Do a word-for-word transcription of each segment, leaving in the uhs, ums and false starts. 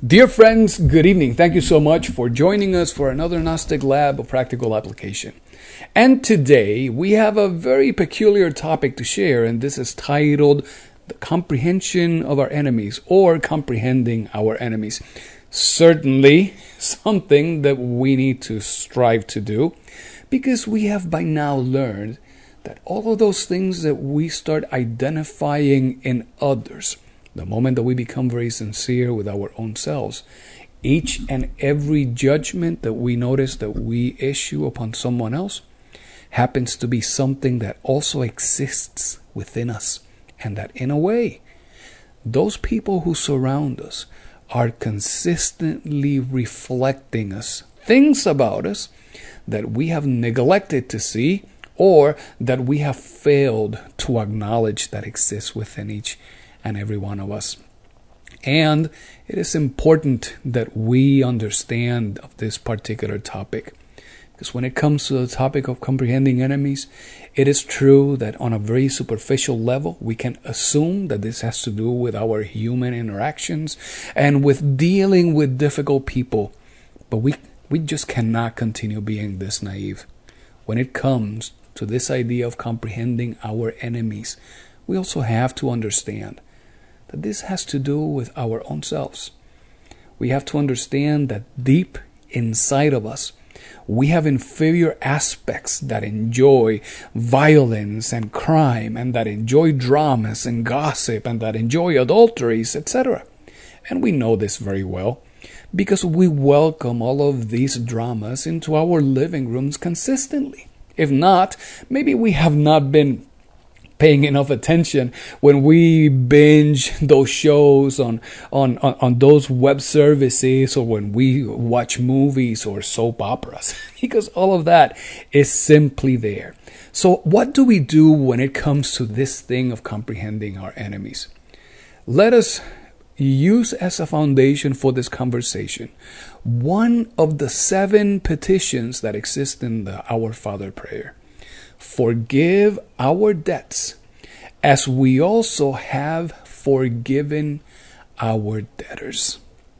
Dear friends, good evening. Thank you so much for joining us for another Gnostic Lab of Practical Application. And today we have a very peculiar topic to share, and this is titled The Comprehension of Our Enemies, or Comprehending Our Enemies. Certainly something that we need to strive to do, because we have by now learned that all of those things that we start identifying in others, the moment that we become very sincere with our own selves, each and every judgment that we notice that we issue upon someone else happens to be something that also exists within us. And that in a way, those people who surround us are consistently reflecting us, things about us that we have neglected to see or that we have failed to acknowledge that exists within each and every one of us. And it is important that we understand of this particular topic, because when it comes to the topic of comprehending enemies, it is true that on a very superficial level we can assume that this has to do with our human interactions and with dealing with difficult people, but we we just cannot continue being this naive. When it comes to this idea of comprehending our enemies, we also have to understand that this has to do with our own selves. We have to understand that deep inside of us, we have inferior aspects that enjoy violence and crime, and that enjoy dramas and gossip, and that enjoy adulteries, et cetera. And we know this very well because we welcome all of these dramas into our living rooms consistently. If not, maybe we have not been paying enough attention when we binge those shows on, on, on, on those web services, or when we watch movies or soap operas, because all of that is simply there. So what do we do when it comes to this thing of comprehending our enemies? Let us use as a foundation for this conversation one of the seven petitions that exist in the Our Father prayer. Forgive our debts, as we also have forgiven our debtors.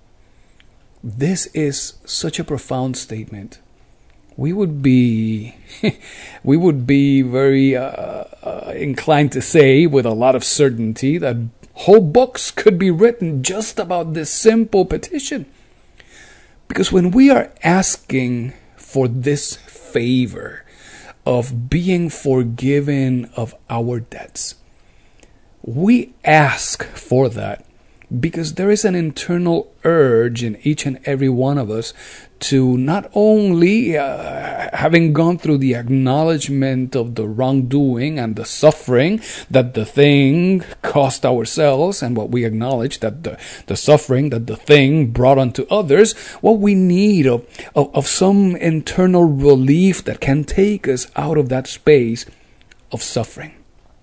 This is such a profound statement. We would be, we would be very uh, uh, inclined to say with a lot of certainty that whole books could be written just about this simple petition. Because when we are asking for this favor of being forgiven of our debts, we ask for that because there is an internal urge in each and every one of us to not only, uh, having gone through the acknowledgement of the wrongdoing and the suffering that the thing cost ourselves, and what we acknowledge that the, the suffering that the thing brought onto others, what we need of, of, of some internal relief that can take us out of that space of suffering.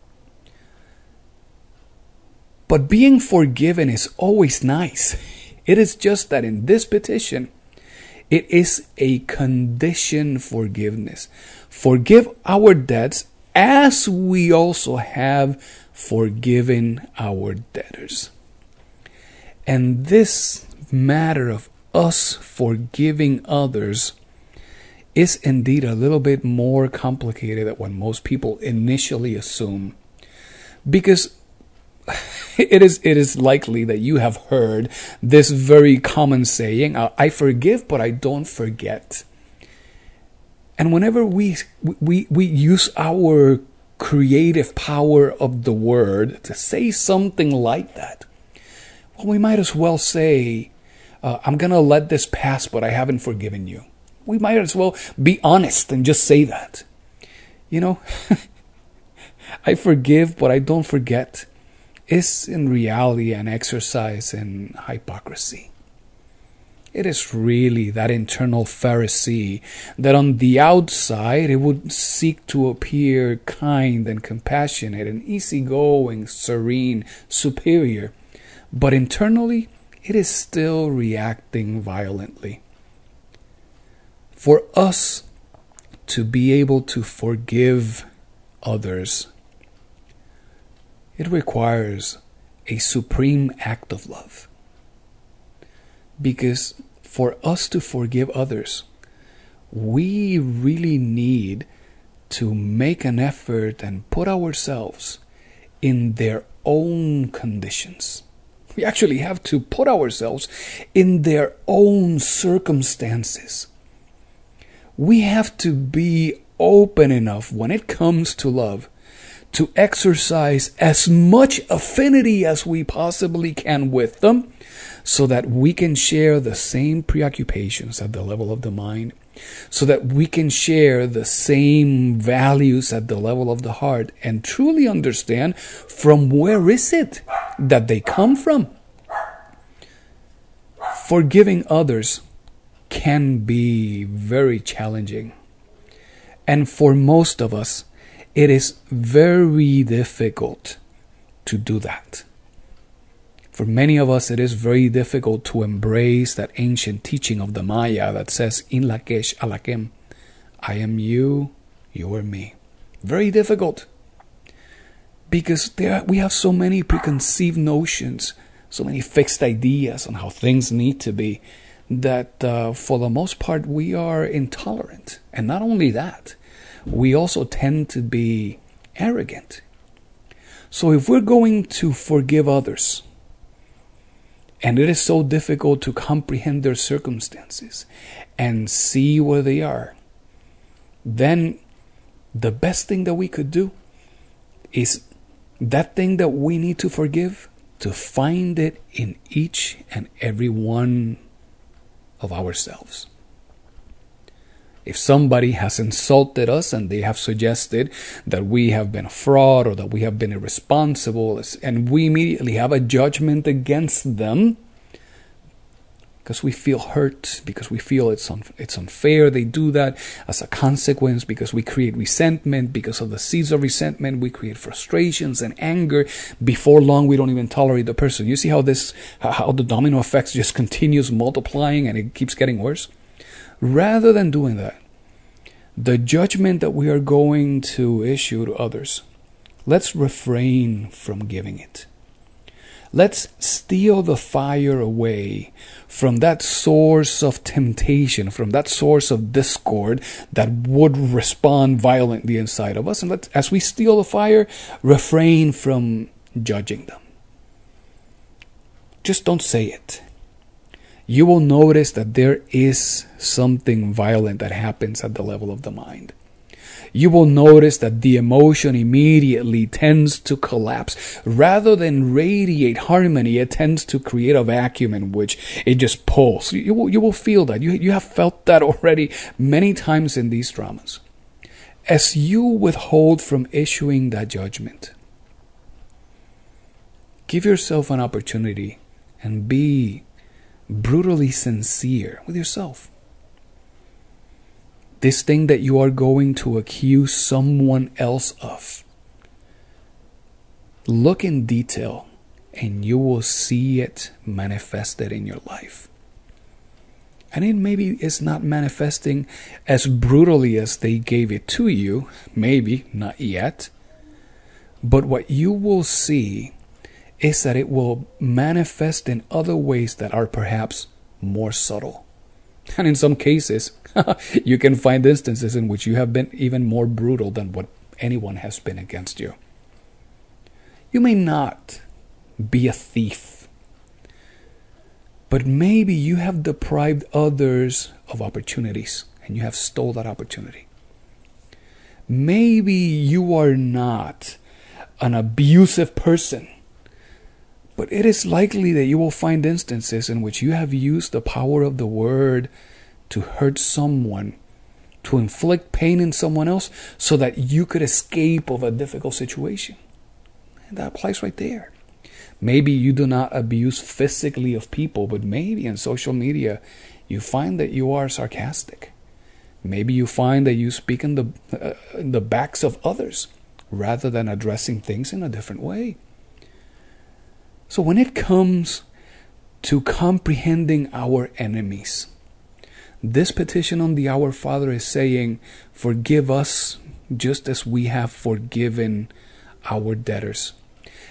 But being forgiven is always nice. It is just that in this petition, it is a condition forgiveness. Forgive our debts as we also have forgiven our debtors. And this matter of us forgiving others is indeed a little bit more complicated than what most people initially assume. Because It is it is likely that you have heard this very common saying, I forgive, but I don't forget. And whenever we, we, we use our creative power of the word to say something like that, well, we might as well say, uh, I'm going to let this pass, but I haven't forgiven you. We might as well be honest and just say that. You know, I forgive, but I don't forget. Is in reality an exercise in hypocrisy. It is really that internal Pharisee that on the outside it would seek to appear kind and compassionate and easygoing, serene, superior, but internally it is still reacting violently. For us to be able to forgive others, it requires a supreme act of love. Because for us to forgive others, we really need to make an effort and put ourselves in their own conditions. We actually have to put ourselves in their own circumstances. We have to be open enough when it comes to love to exercise as much affinity as we possibly can with them, so that we can share the same preoccupations at the level of the mind, so that we can share the same values at the level of the heart, and truly understand from where is it that they come from. Forgiving others can be very challenging. And for most of us, it is very difficult to do that. For many of us, it is very difficult to embrace that ancient teaching of the Maya that says, In Lakesh Alakem, I am you, you are me. Very difficult. Because there we have so many preconceived notions, so many fixed ideas on how things need to be, that uh, for the most part we are intolerant. And not only that, we also tend to be arrogant. So if we're going to forgive others, and it is so difficult to comprehend their circumstances and see where they are, then the best thing that we could do is that thing that we need to forgive, to find it in each and every one of ourselves. If somebody has insulted us and they have suggested that we have been a fraud or that we have been irresponsible, and we immediately have a judgment against them because we feel hurt, because we feel it's un- it's unfair, they do that as a consequence, because we create resentment, because of the seeds of resentment, we create frustrations and anger. Before long, we don't even tolerate the person. You see how this, how the domino effects just continues multiplying and it keeps getting worse? Rather than doing that, the judgment that we are going to issue to others, let's refrain from giving it. Let's steal the fire away from that source of temptation, from that source of discord that would respond violently inside of us. And let's, as we steal the fire, refrain from judging them. Just don't say it. You will notice that there is something violent that happens at the level of the mind. You will notice that the emotion immediately tends to collapse. Rather than radiate harmony, it tends to create a vacuum in which it just pulls. You will, you will feel that. You, you have felt that already many times in these dramas. As you withhold from issuing that judgment, give yourself an opportunity and be brutally sincere with yourself. This thing that you are going to accuse someone else of, look in detail and you will see it manifested in your life. And it maybe is not manifesting as brutally as they gave it to you, maybe not yet, but what you will see is that it will manifest in other ways that are perhaps more subtle. And in some cases, you can find instances in which you have been even more brutal than what anyone has been against you. You may not be a thief, but maybe you have deprived others of opportunities and you have stole that opportunity. Maybe you are not an abusive person, but it is likely that you will find instances in which you have used the power of the word to hurt someone, to inflict pain in someone else so that you could escape of a difficult situation. And that applies right there. Maybe you do not abuse physically of people, but maybe in social media you find that you are sarcastic. Maybe you find that you speak in the, uh, in the backs of others rather than addressing things in a different way. So when it comes to comprehending our enemies, this petition on the Our Father is saying, forgive us just as we have forgiven our debtors.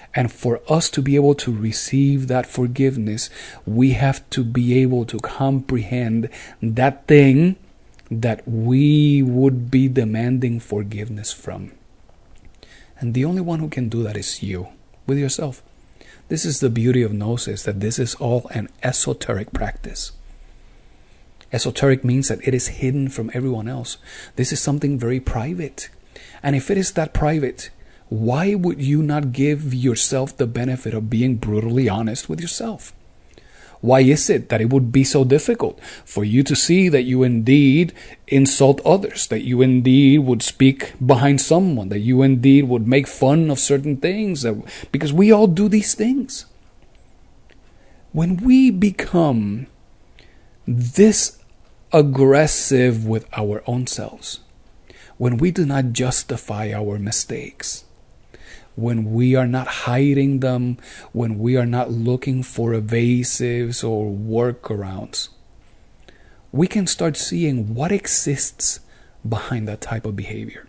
And for us to be able to receive that forgiveness, we have to be able to comprehend that thing that we would be demanding forgiveness from. And the only one who can do that is you, with yourself. This is the beauty of Gnosis, that this is all an esoteric practice. Esoteric means that it is hidden from everyone else. This is something very private. And if it is that private, why would you not give yourself the benefit of being brutally honest with yourself? Why is it that it would be so difficult for you to see that you indeed insult others, that you indeed would speak behind someone, that you indeed would make fun of certain things? That, because we all do these things. When we become this aggressive with our own selves, when we do not justify our mistakes, when we are not hiding them, when we are not looking for evasives or workarounds, we can start seeing what exists behind that type of behavior.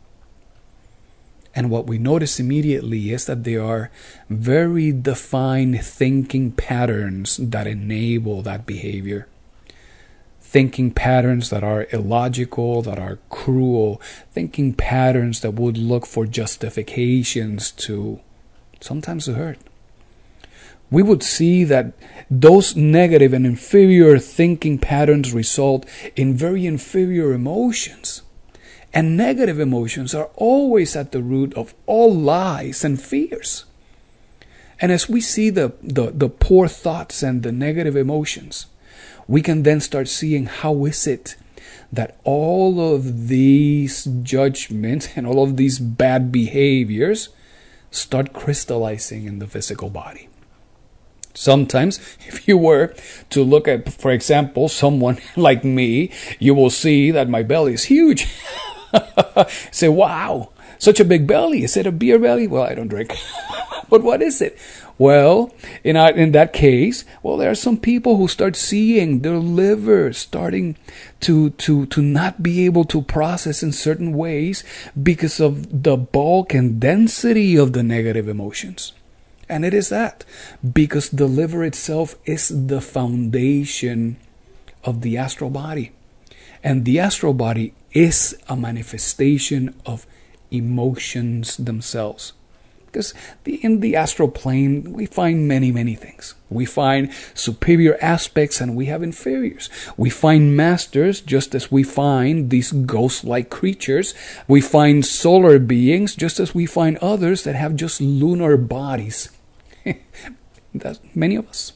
And what we notice immediately is that there are very defined thinking patterns that enable that behavior. Thinking patterns that are illogical, that are cruel, thinking patterns that would look for justifications to sometimes to hurt. We would see that those negative and inferior thinking patterns result in very inferior emotions. And negative emotions are always at the root of all lies and fears. And as we see the, the, the poor thoughts and the negative emotions, we can then start seeing how is it that all of these judgments and all of these bad behaviors start crystallizing in the physical body. Sometimes, if you were to look at, for example, someone like me, you will see that my belly is huge. Say, wow, such a big belly. Is it a beer belly? Well, I don't drink. But what is it? Well, in our, in that case, well, there are some people who start seeing their liver starting to, to, to not be able to process in certain ways because of the bulk and density of the negative emotions. And it is that because the liver itself is the foundation of the astral body. And the astral body is a manifestation of emotions themselves. Because the, in the astral plane, we find many, many things. We find superior aspects and we have inferiors. We find masters just as we find these ghost-like creatures. We find solar beings just as we find others that have just lunar bodies. That's many of us.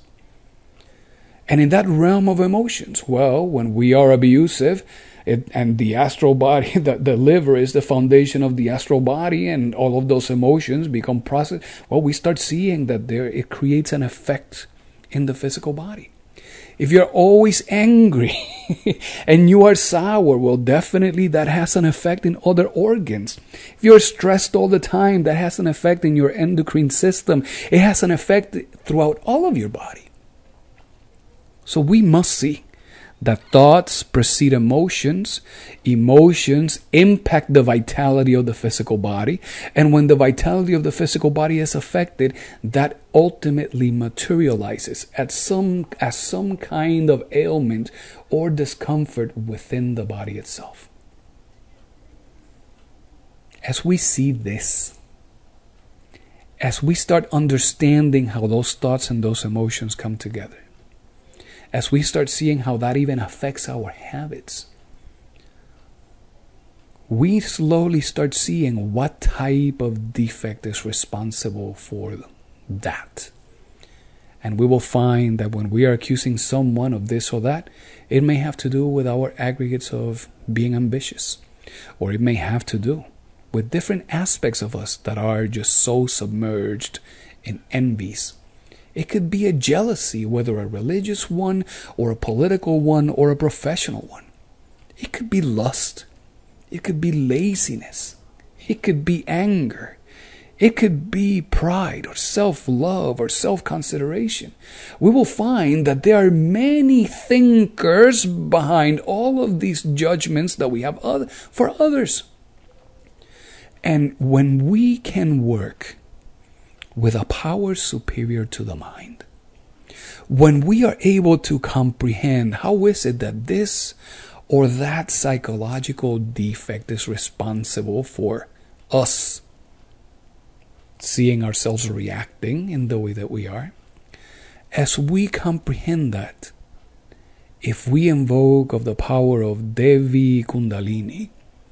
And in that realm of emotions, well, when we are abusive, It, and the astral body, the, the liver is the foundation of the astral body, and all of those emotions become processed. Well, we start seeing that there it creates an effect in the physical body. If you're always angry and you are sour, well, definitely that has an effect in other organs. If you're stressed all the time, that has an effect in your endocrine system. It has an effect throughout all of your body. So we must see that thoughts precede emotions, emotions impact the vitality of the physical body, and when the vitality of the physical body is affected, that ultimately materializes as some, as some kind of ailment or discomfort within the body itself. As we see this, as we start understanding how those thoughts and those emotions come together, as we start seeing how that even affects our habits, we slowly start seeing what type of defect is responsible for that. And we will find that when we are accusing someone of this or that, it may have to do with our aggregates of being ambitious, or it may have to do with different aspects of us that are just so submerged in envies. It could be a jealousy, whether a religious one or a political one or a professional one. It could be lust. It could be laziness. It could be anger. It could be pride or self-love or self-consideration. We will find that there are many thinkers behind all of these judgments that we have for others. And when we can work with a power superior to the mind. When we are able to comprehend how is it that this or that psychological defect is responsible for us seeing ourselves reacting in the way that we are, as we comprehend that, if we invoke of the power of Devi Kundalini,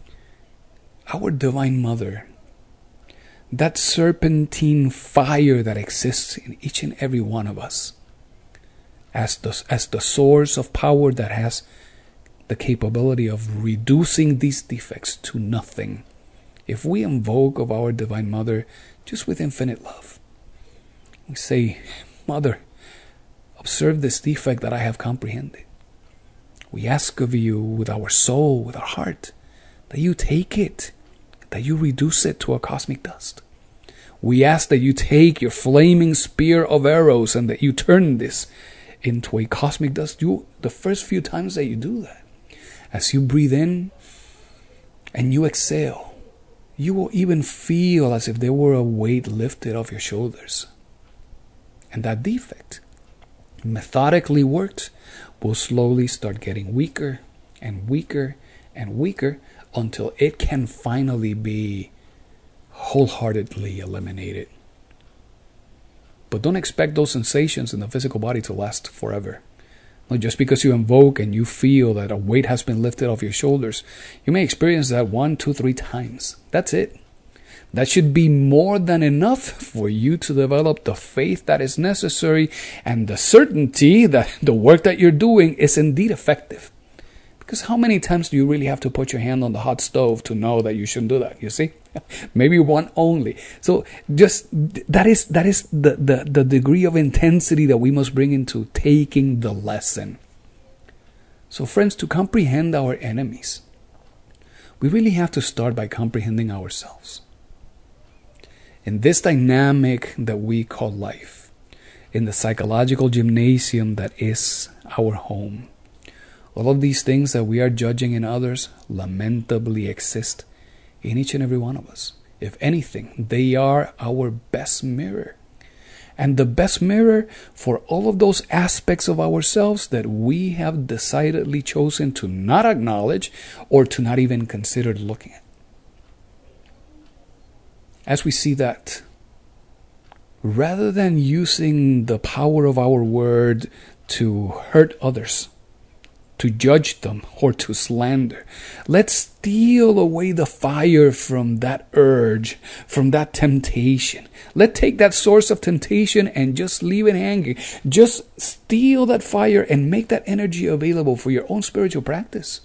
our Divine Mother, that serpentine fire that exists in each and every one of us, as the, as the source of power that has the capability of reducing these defects to nothing, if we invoke of our Divine Mother just with infinite love, we say, Mother, observe this defect that I have comprehended. We ask of you with our soul, with our heart, that you take it, that you reduce it to a cosmic dust. We ask that you take your flaming spear of arrows and that you turn this into a cosmic dust. You, the first few times that you do that, as you breathe in and you exhale, you will even feel as if there were a weight lifted off your shoulders. And that defect, methodically worked, will slowly start getting weaker and weaker and weaker until it can finally be wholeheartedly eliminated. But don't expect those sensations in the physical body to last forever. Not just because you invoke and you feel that a weight has been lifted off your shoulders. You may experience that one, two, three times. That's it. That should be more than enough for you to develop the faith that is necessary and the certainty that the work that you're doing is indeed effective. Because how many times do you really have to put your hand on the hot stove to know that you shouldn't do that? You see? Maybe one only. So just that is that is the, the, the degree of intensity that we must bring into taking the lesson. So friends, to comprehend our enemies, we really have to start by comprehending ourselves. In this dynamic that we call life, in the psychological gymnasium that is our home, all of these things that we are judging in others lamentably exist in each and every one of us. If anything, they are our best mirror. And the best mirror for all of those aspects of ourselves that we have decidedly chosen to not acknowledge or to not even consider looking at. As we see that, rather than using the power of our word to hurt others, to judge them, or to slander, let's steal away the fire from that urge, from that temptation. Let's take that source of temptation and just leave it hanging. Just steal that fire and make that energy available for your own spiritual practice.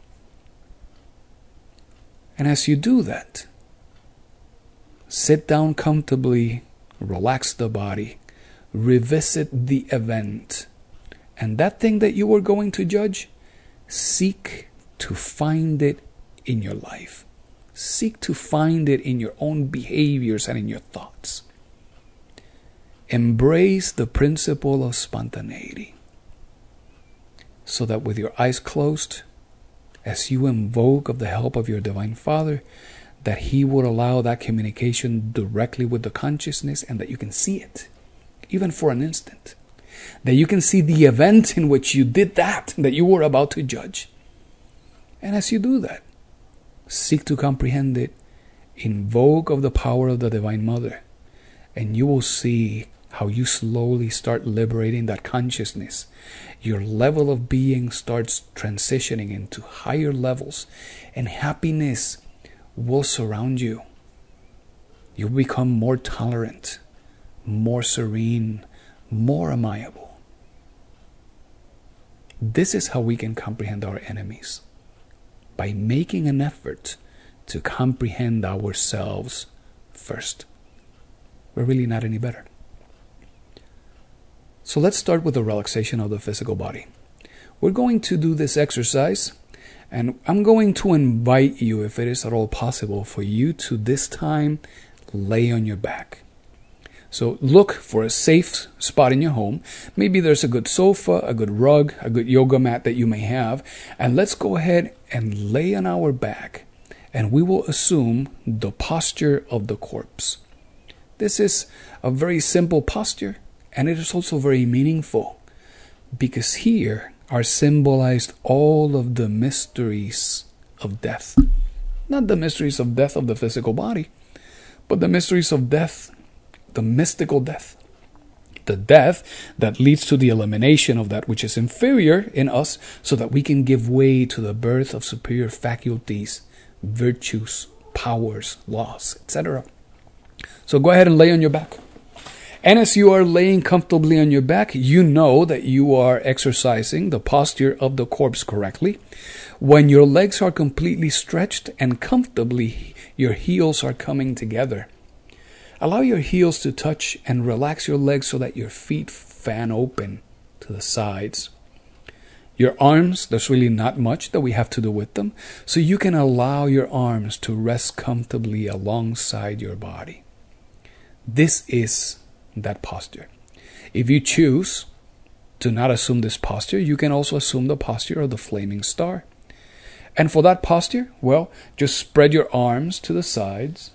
And as you do that, sit down comfortably, relax the body, revisit the event, and that thing that you were going to judge, seek to find it in your life. Seek to find it in your own behaviors and in your thoughts. Embrace the principle of spontaneity, so that with your eyes closed, as you invoke of the help of your Divine Father, that He would allow that communication directly with the consciousness and that you can see it, even for an instant. That you can see the event in which you did that, that you were about to judge. And as you do that, seek to comprehend it, invoke of the power of the Divine Mother, and you will see how you slowly start liberating that consciousness. Your level of being starts transitioning into higher levels, and happiness will surround you. You'll become more tolerant, more serene, more amiable. This is how we can comprehend our enemies, by making an effort to comprehend ourselves first. We're really not any better. So let's start with the relaxation of the physical body. We're going to do this exercise, and I'm going to invite you, if it is at all possible, for you to this time lay on your back. So look for a safe spot in your home. Maybe there's a good sofa, a good rug, a good yoga mat that you may have. And let's go ahead and lay on our back. And we will assume the posture of the corpse. This is a very simple posture, and it is also very meaningful, because here are symbolized all of the mysteries of death. Not the mysteries of death of the physical body, but the mysteries of death, the mystical death. The death that leads to the elimination of that which is inferior in us, so that we can give way to the birth of superior faculties, virtues, powers, laws, et cetera. So go ahead and lay on your back. And as you are laying comfortably on your back, you know that you are exercising the posture of the corpse correctly. When your legs are completely stretched and comfortably, your heels are coming together. Allow your heels to touch and relax your legs so that your feet fan open to the sides. Your arms, there's really not much that we have to do with them, so you can allow your arms to rest comfortably alongside your body. This is that posture. If you choose to not assume this posture, you can also assume the posture of the flaming star. And for that posture, well, just spread your arms to the sides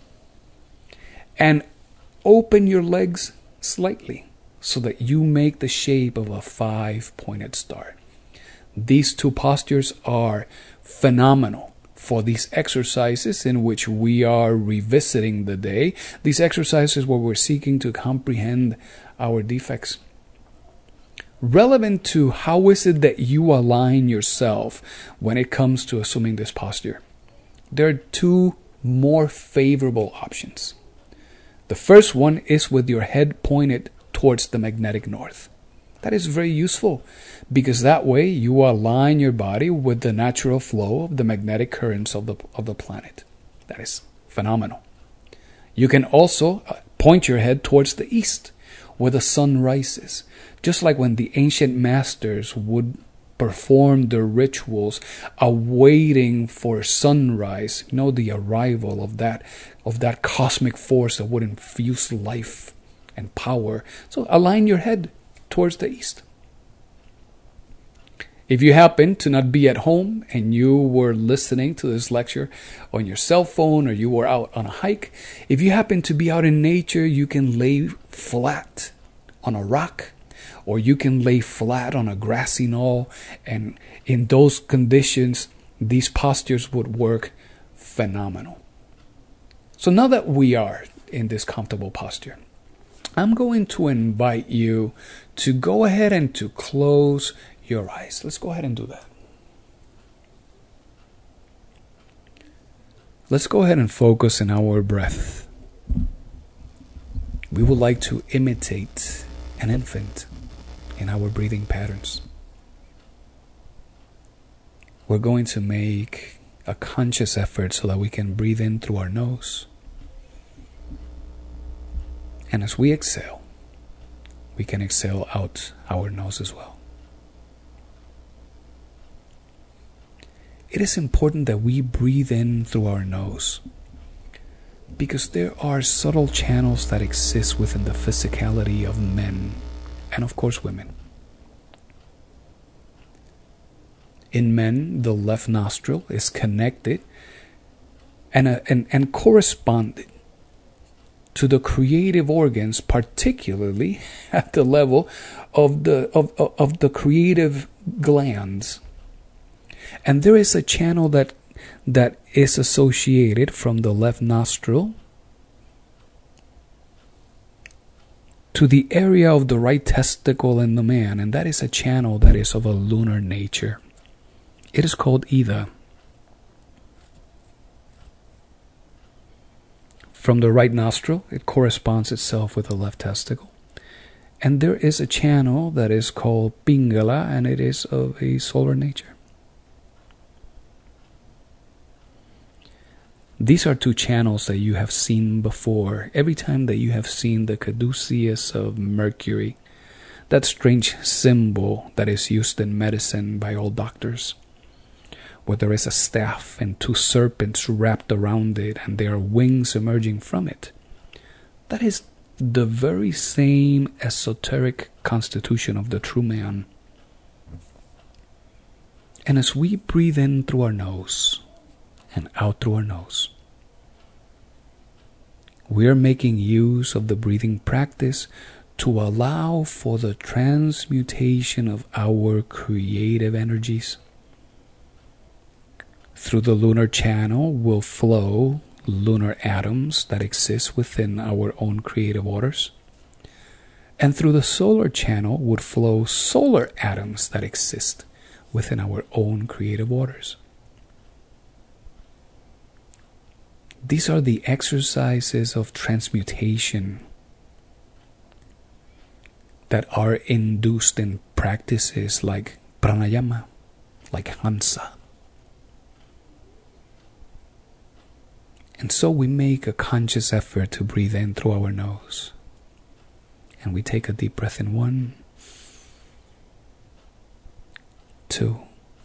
and open your legs slightly so that you make the shape of a five-pointed star. These two postures are phenomenal for these exercises in which we are revisiting the day. These exercises where we're seeking to comprehend our defects. Relevant to how is it that you align yourself when it comes to assuming this posture. There are two more favorable options. The first one is with your head pointed towards the magnetic north. That is very useful, because that way you align your body with the natural flow of the magnetic currents of the of the planet. That is phenomenal. You can also point your head towards the east, where the sun rises, just like when the ancient masters would perform their rituals awaiting for sunrise, you know, the arrival of that of that cosmic force that would infuse life and power. So align your head towards the east. If you happen to not be at home and you were listening to this lecture on your cell phone, or you were out on a hike, if you happen to be out in nature, you can lay flat on a rock, or you can lay flat on a grassy knoll, and in those conditions, these postures would work phenomenal. So now that we are in this comfortable posture, I'm going to invite you to go ahead and to close your eyes. Let's go ahead and do that. Let's go ahead and focus on our breath. We would like to imitate an infant in our breathing patterns. We're going to make a conscious effort so that we can breathe in through our nose. And as we exhale, we can exhale out our nose as well. It is important that we breathe in through our nose, because there are subtle channels that exist within the physicality of men and of course women. In men, the left nostril is connected and, uh, and, and corresponded to the creative organs, particularly at the level of the of, of, of the creative glands. And there is a channel that that is associated from the left nostril to the area of the right testicle in the man, and that is a channel that is of a lunar nature. It is called Ida. From the right nostril, it corresponds itself with the left testicle. And there is a channel that is called Pingala, and it is of a solar nature. These are two channels that you have seen before. Every time that you have seen the caduceus of Mercury, that strange symbol that is used in medicine by all doctors, where there is a staff and two serpents wrapped around it and there are wings emerging from it. That is the very same esoteric constitution of the true man. And as we breathe in through our nose and out through our nose, We are making use of the breathing practice to allow for the transmutation of our creative energies. Through the lunar channel will flow lunar atoms that exist within our own creative waters. And through the solar channel would flow solar atoms that exist within our own creative waters. These are the exercises of transmutation that are induced in practices like pranayama, like Hansa. And so we make a conscious effort to breathe in through our nose. And we take a deep breath in one, two,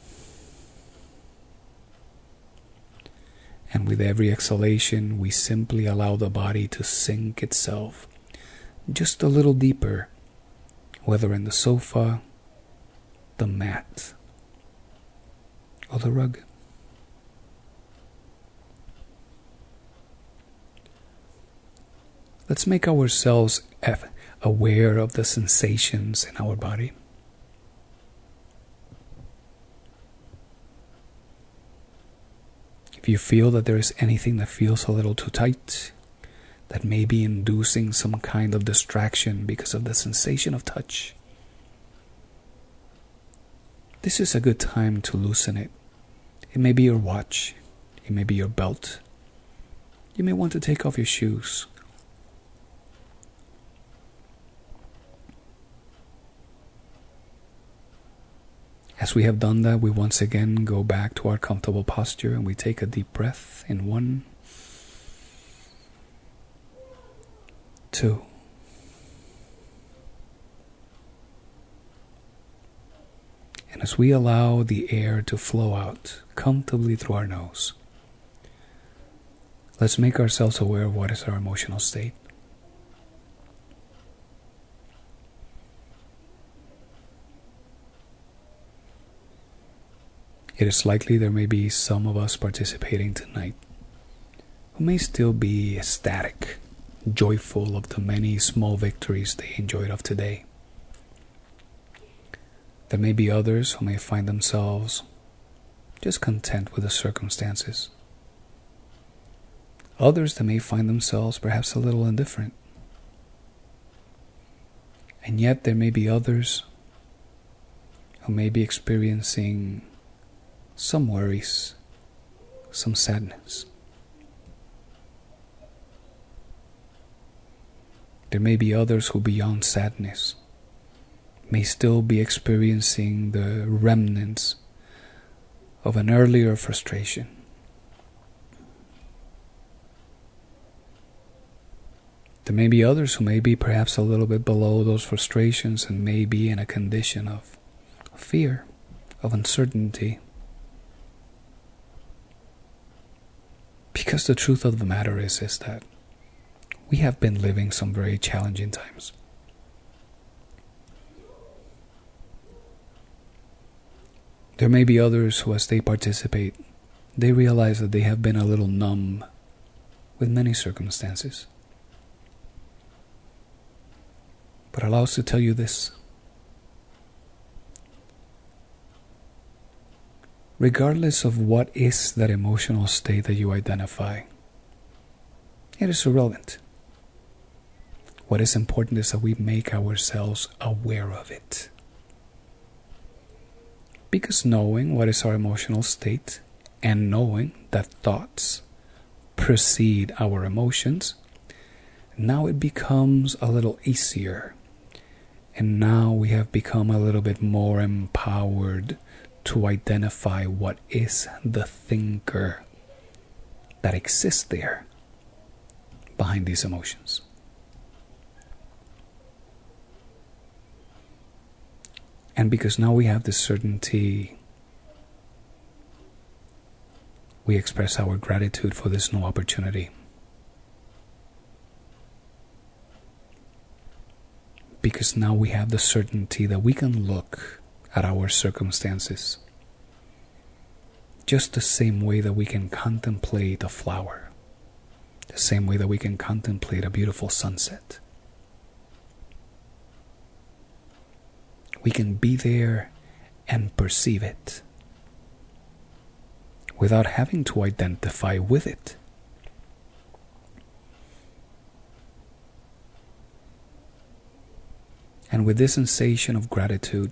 and with every exhalation, we simply allow the body to sink itself just a little deeper, whether in the sofa, the mat, or the rug. Let's make ourselves aware of the sensations in our body. If you feel that there is anything that feels a little too tight, that may be inducing some kind of distraction because of the sensation of touch, this is a good time to loosen it. It may be your watch, it may be your belt. You may want to take off your shoes. As we have done that, we once again go back to our comfortable posture and we take a deep breath in one, two, and as we allow the air to flow out comfortably through our nose, let's make ourselves aware of what is our emotional state. It is likely there may be some of us participating tonight who may still be ecstatic, joyful of the many small victories they enjoyed of today. There may be others who may find themselves just content with the circumstances. Others that may find themselves perhaps a little indifferent. And yet there may be others who may be experiencing some worries, some sadness. There may be others who, beyond sadness, may still be experiencing the remnants of an earlier frustration. There may be others who may be perhaps a little bit below those frustrations and may be in a condition of fear, of uncertainty. Because the truth of the matter is, is that we have been living some very challenging times. There may be others who, as they participate, they realize that they have been a little numb with many circumstances. But allow us to tell you this. Regardless of what is that emotional state that you identify, it is irrelevant. What is important is that we make ourselves aware of it. Because knowing what is our emotional state and knowing that thoughts precede our emotions, now it becomes a little easier. And now we have become a little bit more empowered to identify what is the thinker that exists there behind these emotions. And because now we have this certainty, we express our gratitude for this new opportunity. Because now we have the certainty that we can look at our circumstances just the same way that we can contemplate a flower, The same way that we can contemplate a beautiful sunset. We can be there and perceive it without having to identify with it. And with this sensation of gratitude,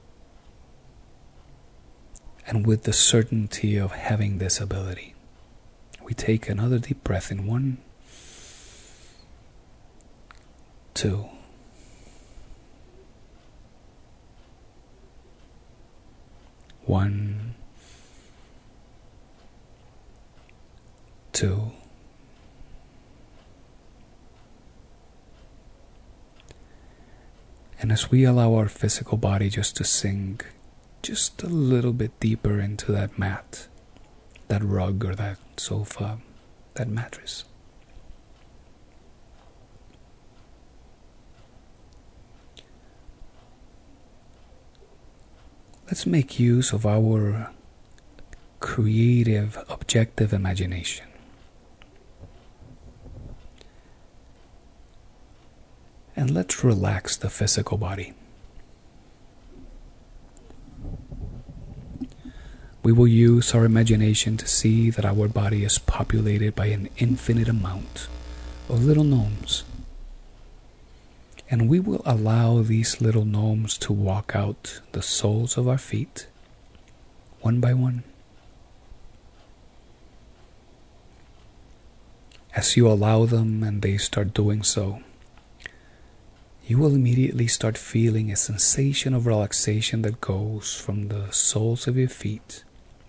and with the certainty of having this ability, we take another deep breath in one, two, one, two, and as we allow our physical body just to sink just a little bit deeper into that mat, that rug or that sofa, that mattress, let's make use of our creative, objective imagination. And let's relax the physical body. We will use our imagination to see that our body is populated by an infinite amount of little gnomes. And we will allow these little gnomes to walk out the soles of our feet, one by one. As you allow them and they start doing so, you will immediately start feeling a sensation of relaxation that goes from the soles of your feet.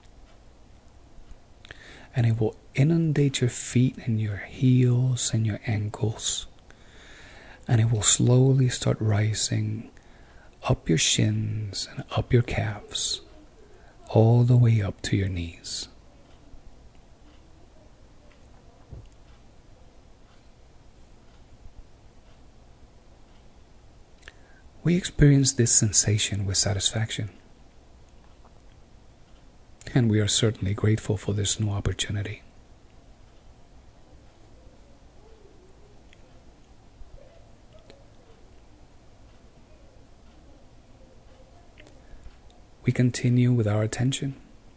And it will inundate your feet and your heels and your ankles. And it will slowly start rising up your shins and up your calves, all the way up to your knees. We experience this sensation with satisfaction. And we are certainly grateful for this new opportunity. We continue with our attention,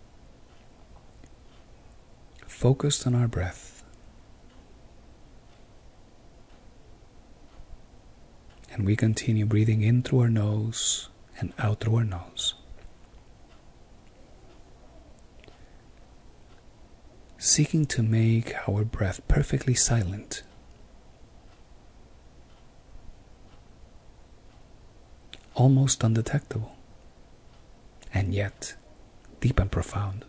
focused on our breath. And we continue breathing in through our nose and out through our nose. Seeking to make our breath perfectly silent. Almost undetectable. And yet deep and profound.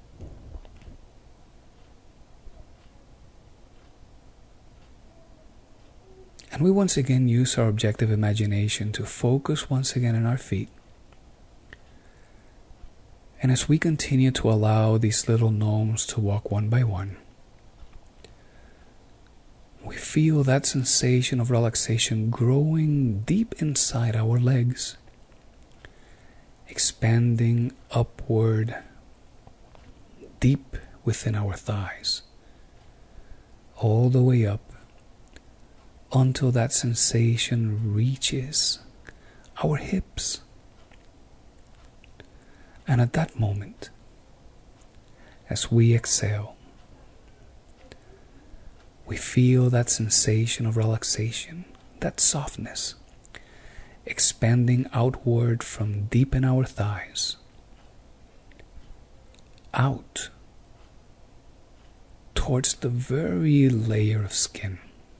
And we once again use our objective imagination to focus once again on our feet. And as we continue to allow these little gnomes to walk one by one, we feel that sensation of relaxation growing deep inside our legs, expanding upward, deep within our thighs, all the way up, until that sensation reaches our hips. And at that moment, as we exhale, we feel that sensation of relaxation, that softness, expanding outward from deep in our thighs, out towards the very layer of skin.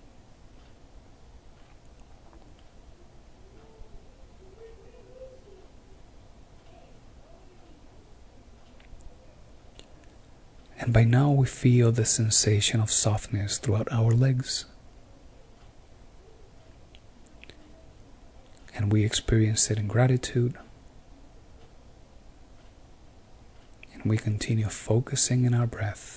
And by now we feel the sensation of softness throughout our legs. And we experience it in gratitude. And we continue focusing in our breath.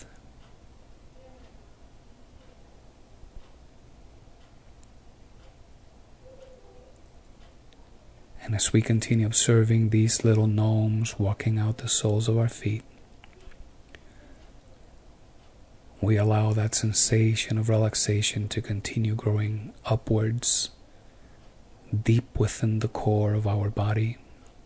And as we continue observing these little gnomes walking out the soles of our feet, We allow that sensation of relaxation to continue growing upwards, deep within the core of our body.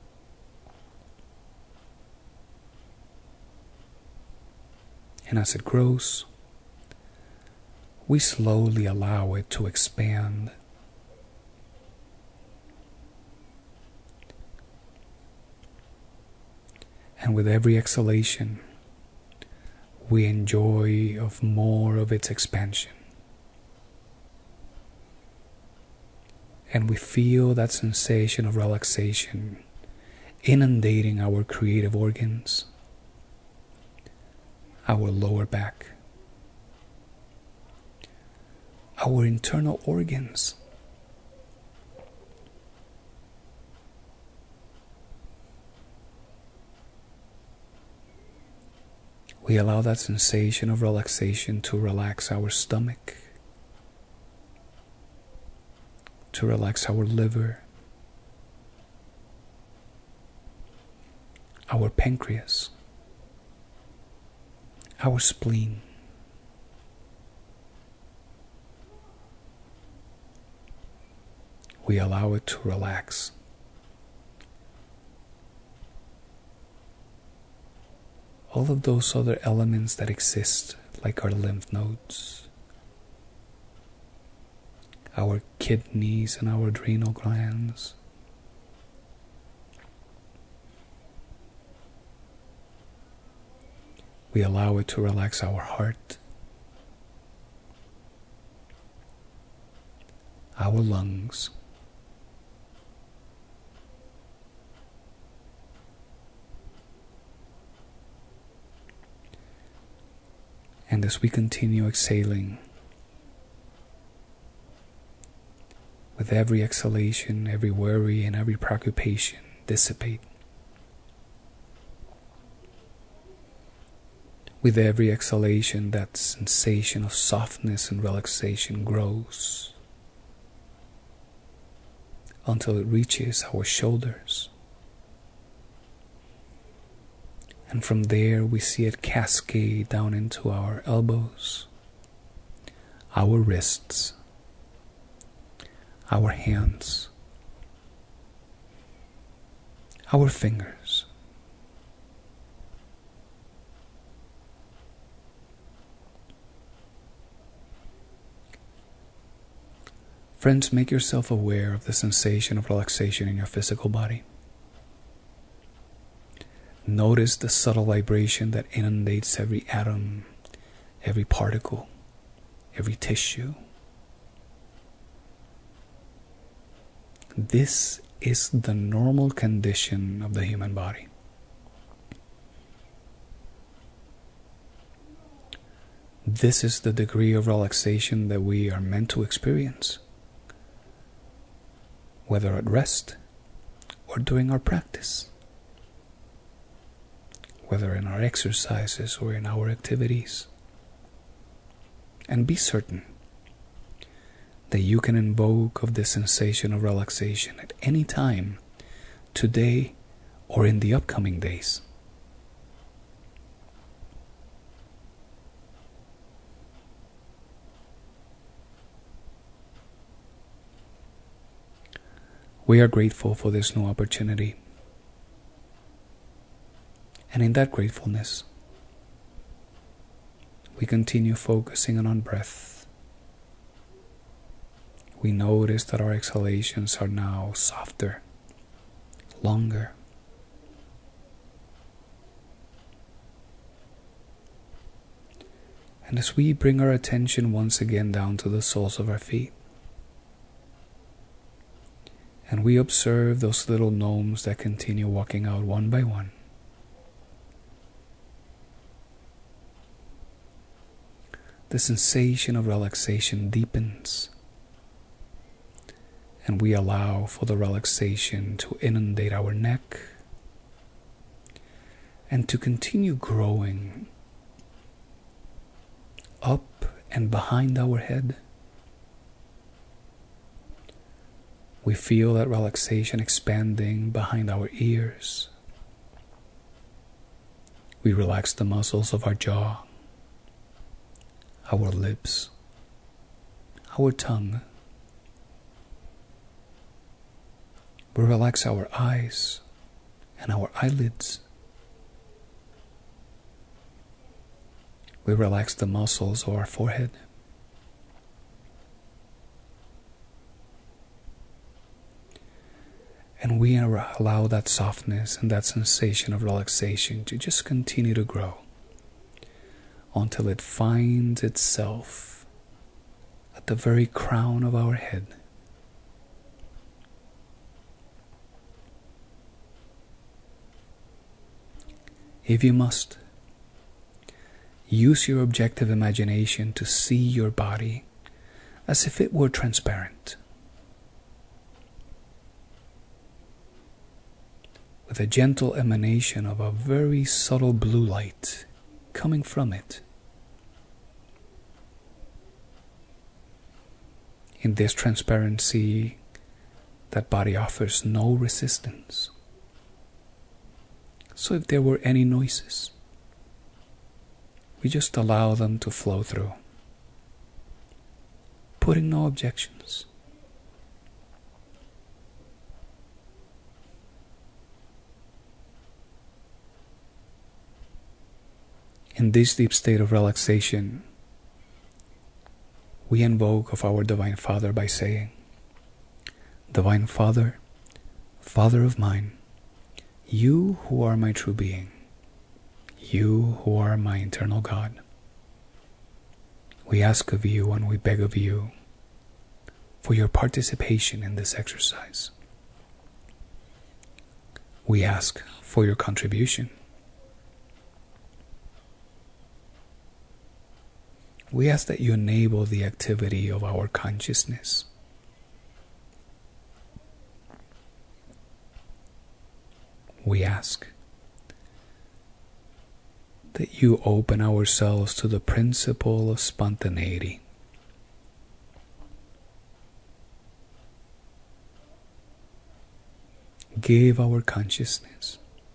And as it grows, we slowly allow it to expand. And with every exhalation, we enjoy of more of its expansion. And we feel that sensation of relaxation inundating our creative organs, our lower back, our internal organs. We allow that sensation of relaxation to relax our stomach, to relax our liver, our pancreas, our spleen. We allow it to relax. All of those other elements that exist, like our lymph nodes, our kidneys and our adrenal glands, we allow it to relax our heart, our lungs, and as we continue exhaling, with every exhalation, every worry and every preoccupation dissipate. With every exhalation, that sensation of softness and relaxation grows until it reaches our shoulders. And from there we see it cascade down into our elbows, our wrists, our hands, our fingers. Friends, make yourself aware of the sensation of relaxation in your physical body. Notice the subtle vibration that inundates every atom, every particle, every tissue. This is the normal condition of the human body. This is the degree of relaxation that we are meant to experience, whether at rest or during our practice, whether in our exercises or in our activities. And be certain that you can invoke of this sensation of relaxation at any time, today or in the upcoming days. We are grateful for this new opportunity. And in that gratefulness, we continue focusing on our breath. We notice that our exhalations are now softer, longer. And as we bring our attention once again down to the soles of our feet, and we observe those little gnomes that continue walking out one by one, the sensation of relaxation deepens, and we allow for the relaxation to inundate our neck and to continue growing up and behind our head. We feel that relaxation expanding behind our ears. We relax the muscles of our jaw, our lips, our tongue. We relax our eyes and our eyelids. We relax the muscles of our forehead. And we allow that softness and that sensation of relaxation to just continue to grow until it finds itself at the very crown of our head. If you must, use your objective imagination to see your body as if it were transparent, with a gentle emanation of a very subtle blue light coming from it. In this transparency, that body offers no resistance. So if there were any noises, we just allow them to flow through, putting no objections. In this deep state of relaxation, we invoke of our Divine Father by saying, Divine Father, Father of mine, you who are my true being, you who are my eternal God, we ask of you and we beg of you for your participation in this exercise. We ask for your contribution. We ask that you enable the activity of our consciousness. We ask that you open ourselves to the principle of spontaneity. Give our consciousness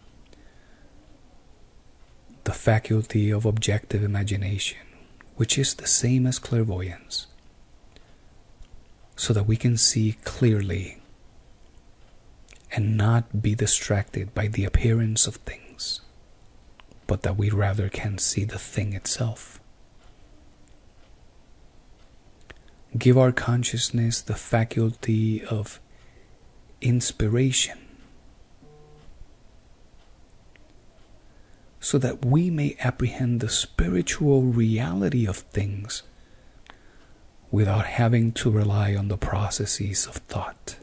the faculty of objective imagination, which is the same as clairvoyance, so that we can see clearly and not be distracted by the appearance of things, but that we rather can see the thing itself. Give our consciousness the faculty of inspiration, so that we may apprehend the spiritual reality of things without having to rely on the processes of thought.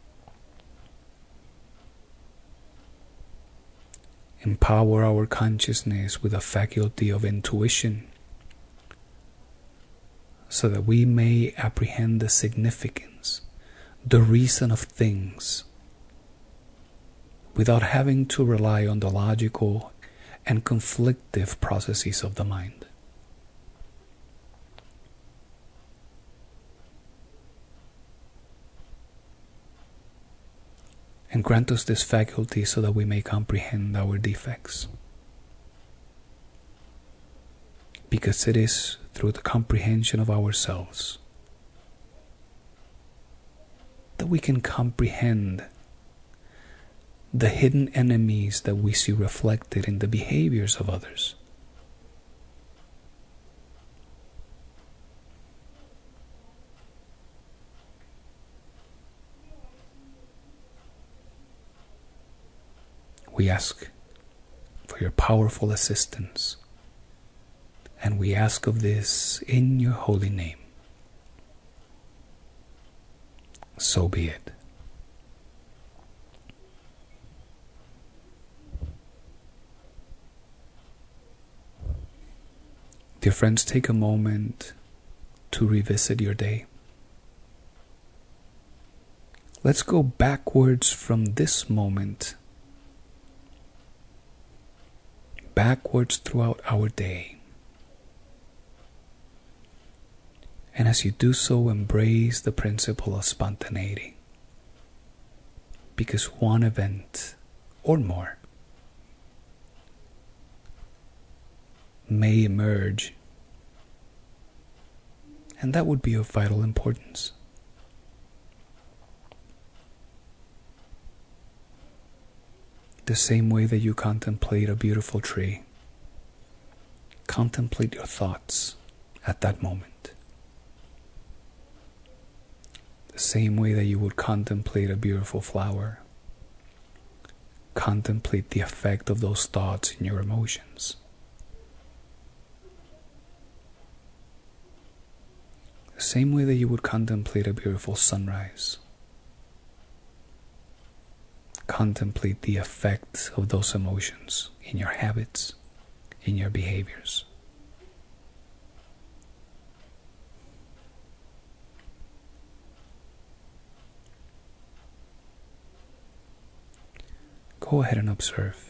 Empower our consciousness with a faculty of intuition, so that we may apprehend the significance, the reason of things, without having to rely on the logical and conflictive processes of the mind. And grant us this faculty so that we may comprehend our defects. Because it is through the comprehension of ourselves that we can comprehend the hidden enemies that we see reflected in the behaviors of others. We ask for your powerful assistance, and we ask of this in your holy name. So be it. Dear friends, take a moment to revisit your day. Let's go backwards from this moment, backwards throughout our day. And as you do so, embrace the principle of spontaneity. Because one event or more may emerge And that would be of vital importance. The same way that you contemplate a beautiful tree, contemplate your thoughts at that moment. The same way that you would contemplate a beautiful flower, contemplate the effect of those thoughts in your emotions. The same way that you would contemplate a beautiful sunrise, contemplate the effect of those emotions in your habits, in your behaviors. Go ahead and observe.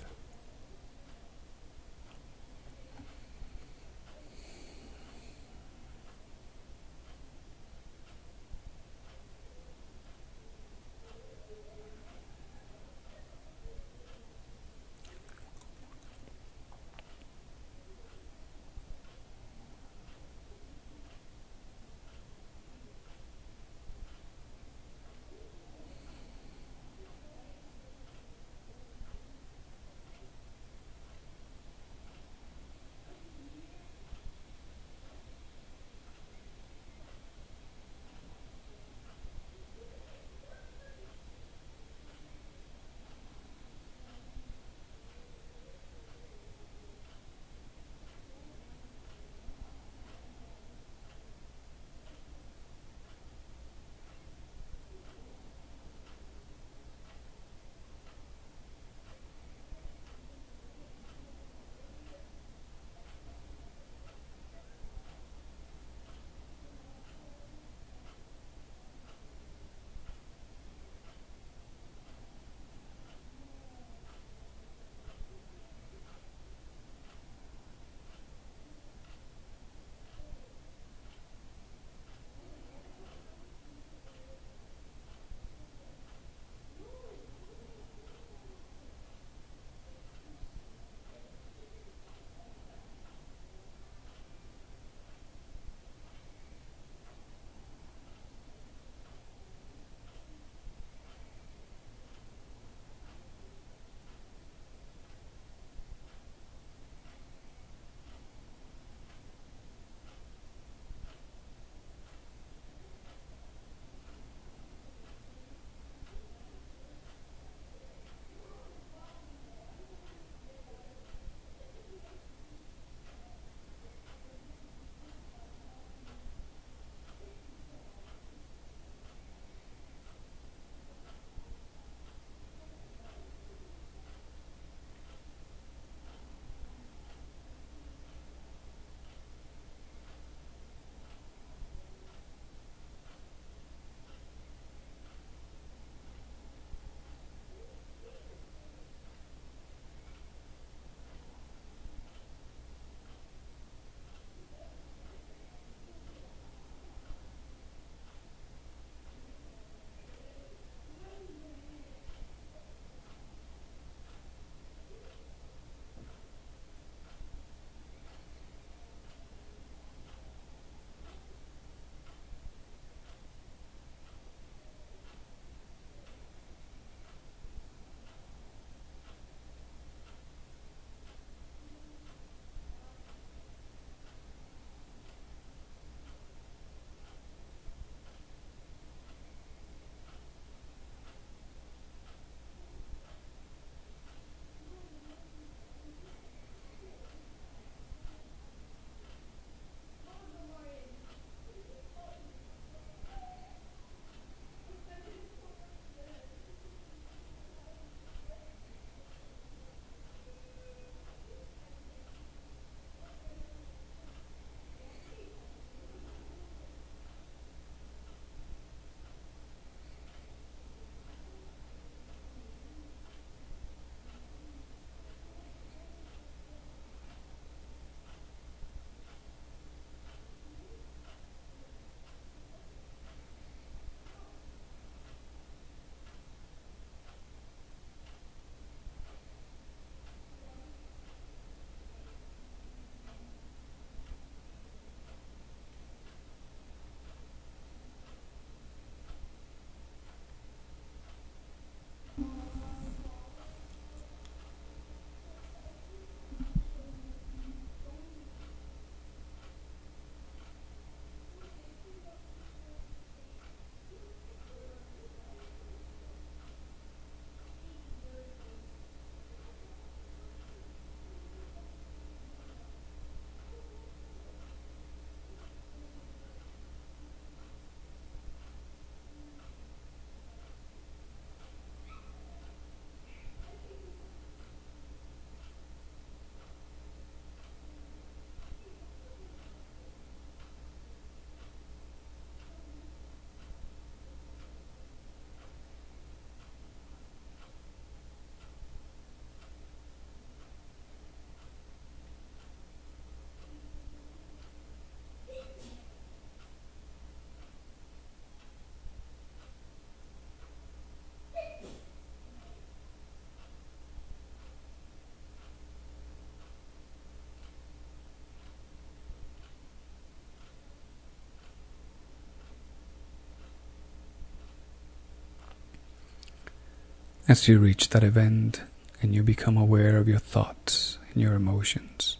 As you reach that event and you become aware of your thoughts and your emotions,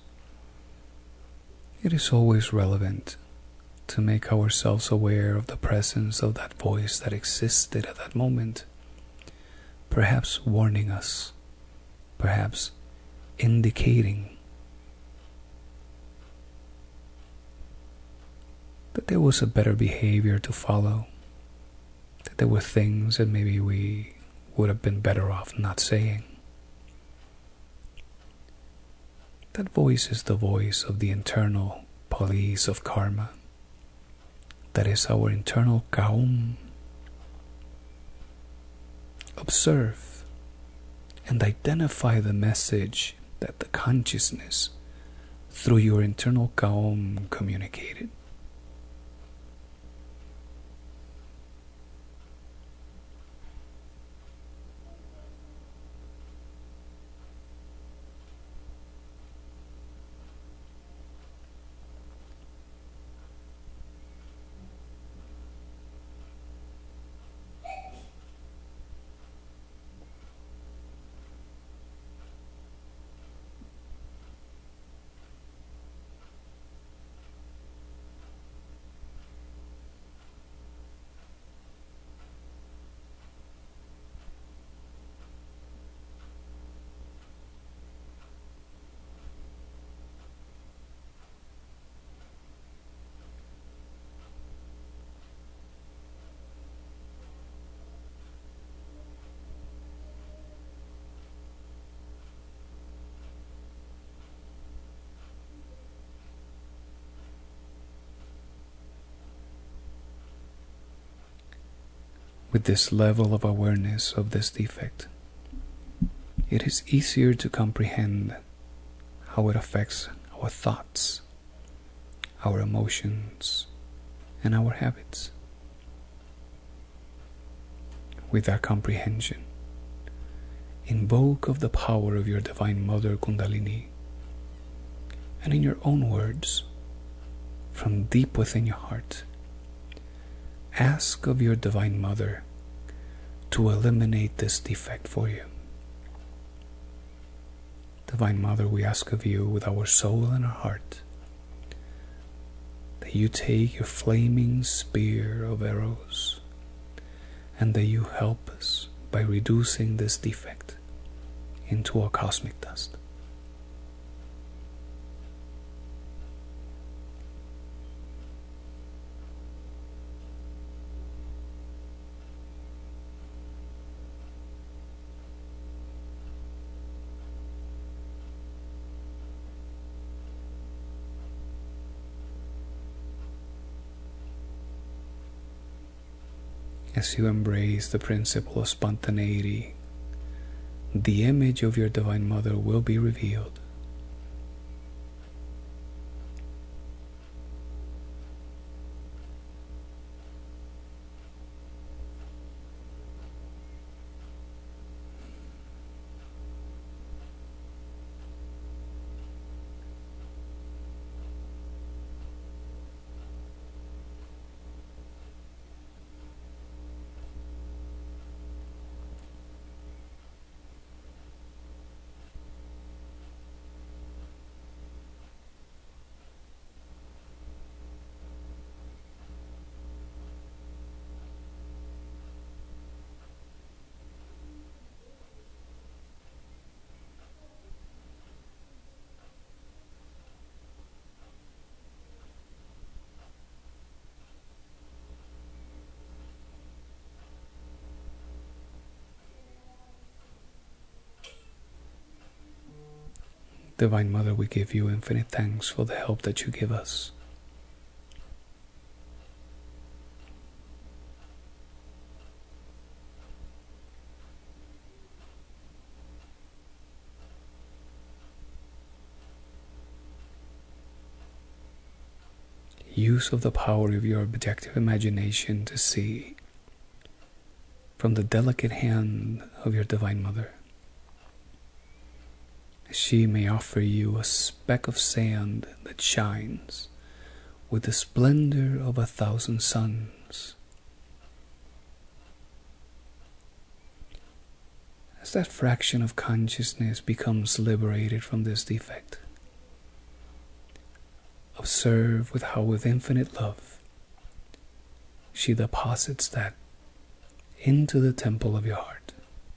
it is always relevant to make ourselves aware of the presence of that voice that existed at that moment, perhaps warning us, perhaps indicating that there was a better behavior to follow, that there were things that maybe we would have been better off not saying. That voice is the voice of the internal police of karma. That is our internal kaum. Observe and identify the message that the consciousness through your internal kaum communicated. With this level of awareness of this defect, it is easier to comprehend how it affects our thoughts, our emotions, and our habits. With that comprehension, invoke of the power of your Divine Mother Kundalini, and in your own words, from deep within your heart, ask of your Divine Mother to eliminate this defect for you. Divine Mother, we ask of you with our soul and our heart that you take your flaming spear of arrows and that you help us by reducing this defect into a cosmic dust. As you embrace the principle of spontaneity, the image of your Divine Mother will be revealed. Divine Mother, we give you infinite thanks for the help that you give us. Use of the power of your objective imagination to see from the delicate hand of your Divine Mother. She may offer you a speck of sand that shines with the splendor of a thousand suns. as that fraction of consciousness becomes liberated from this defect. Observe with how, with infinite love, she deposits that into the temple of your heart.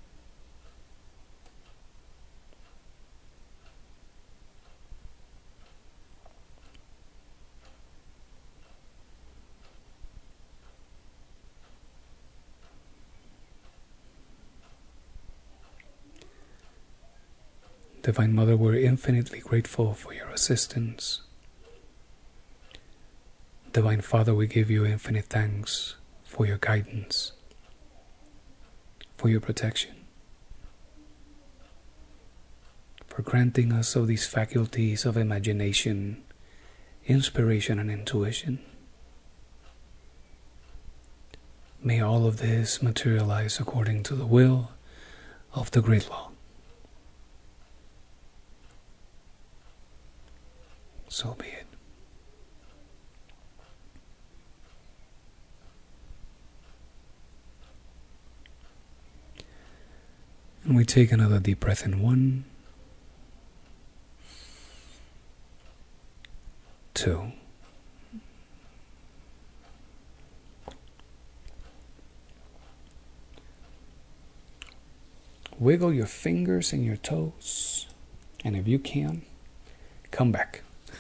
Divine Mother, we're infinitely grateful for your assistance. Divine Father, we give you infinite thanks for your guidance, for your protection, for granting us of these faculties of imagination, inspiration, and intuition. May all of this materialize according to the will of the Great Law. So be it. And we take another deep breath in. One, two, wiggle your fingers and your toes, and if you can, come back.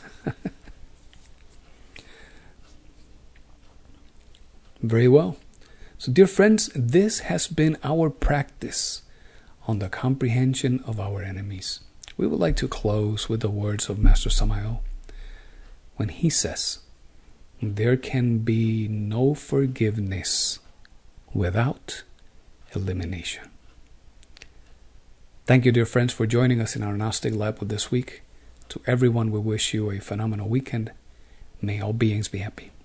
Very well. So, dear friends, this has been our practice on the comprehension of our enemies. We would like to close with the words of Master Samael when he says, "There can be no forgiveness without elimination." Thank you, dear friends, for joining us in our Gnostic Lab with this week. To everyone, we wish you a phenomenal weekend. May all beings be happy.